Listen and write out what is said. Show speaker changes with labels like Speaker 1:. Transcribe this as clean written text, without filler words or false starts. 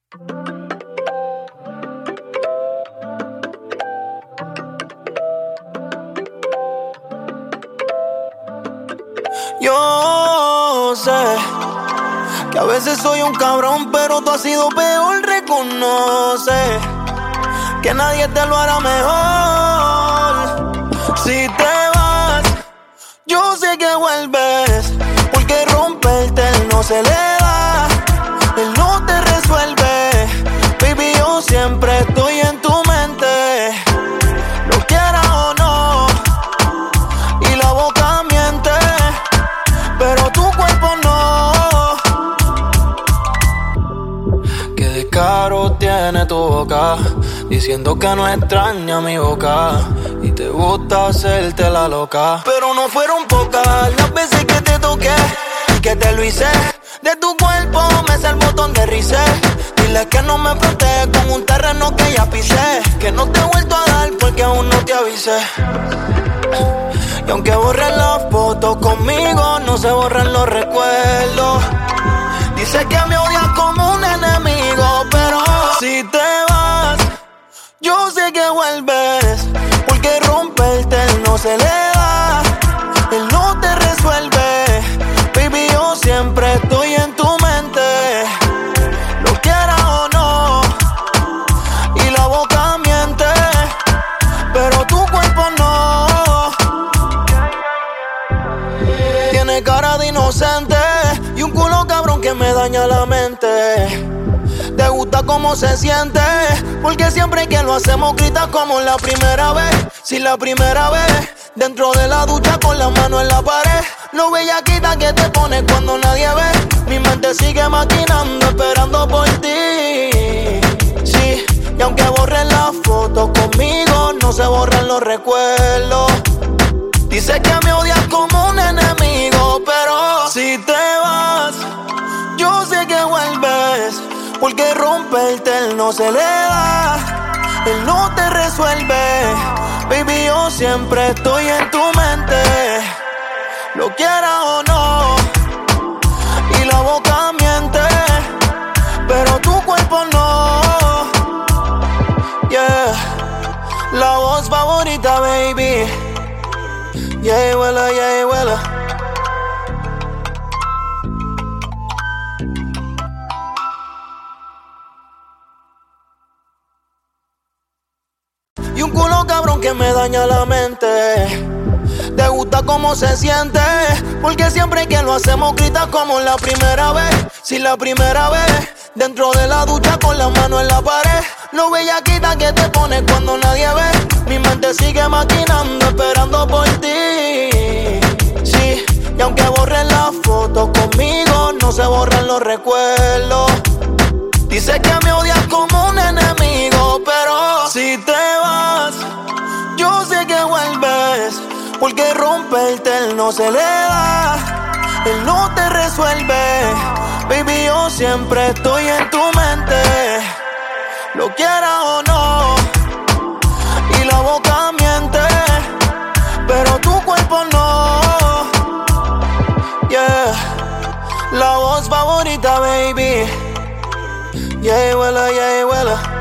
Speaker 1: Yo sé que a veces soy un cabrón, pero tú has sido peor. Reconoce que nadie te lo hará mejor. Si te vas, yo sé que vuelves, porque romperte él no se le da, él no te resuelve. Baby, yo siempre estoy en tu mente, lo quieras o no, y la boca miente, pero tu cuerpo no. Qué descaro tiene tu boca, diciendo que no extraña mi boca y te gusta hacerte la loca. Pero no fueron pocas las veces que te toqué y que te lo hice. De tu cuerpo me sé el botón de reset. Dile que no me protege con un terreno que ya pisé, que no te he vuelto a dar porque aún no te avisé. Y aunque borres las fotos conmigo, no se borran los recuerdos. Dice que me odias como un enemigo, pero si te vas, yo sé que vuelves, porque romperte él no se le da, él no te resuelve. Baby, yo siempre estoy en tu mente, lo quieras o no, y la boca miente, pero tu cuerpo no. Tiene cara de inocente y un culo cabrón que me daña la mente. Te gusta cómo se siente, porque siempre que lo hacemos gritas como la primera vez. Si la primera vez, dentro de la ducha con la mano en la pared. Lo bellaquita que te pones cuando nadie ve. Mi mente sigue maquinando, esperando por ti. Sí, y aunque borres las fotos conmigo, no se borran los recuerdos. Dice que me odias como un enemigo, pero si te vas, yo sé que vuelves, porque romperte él no se le da, él no te resuelve. Baby, yo siempre estoy en tu mente, lo quieras o no, y la boca miente, pero tu cuerpo no. Yeah, la voz favorita, baby. Yeah, huela, yeah, huela. Y un culo cabrón que me daña la mente. Te gusta cómo se siente, porque siempre que lo hacemos gritas como la primera vez. Si la primera vez, dentro de la ducha con la mano en la pared. Lo bellaquita que te pones cuando nadie ve. Mi mente sigue maquinando, esperando por ti. Sí, y aunque borres las fotos conmigo, no se borran los recuerdos. Dice que me odias como un enemigo, pero si te vas, yo sé que vuelves, porque romperte él no se le da, él no te resuelve. Baby, yo siempre estoy en tu mente, lo quieras o no, y la boca miente, pero tu cuerpo no. Yeah, la voz favorita, baby. Yeah, huela, yeah, huela.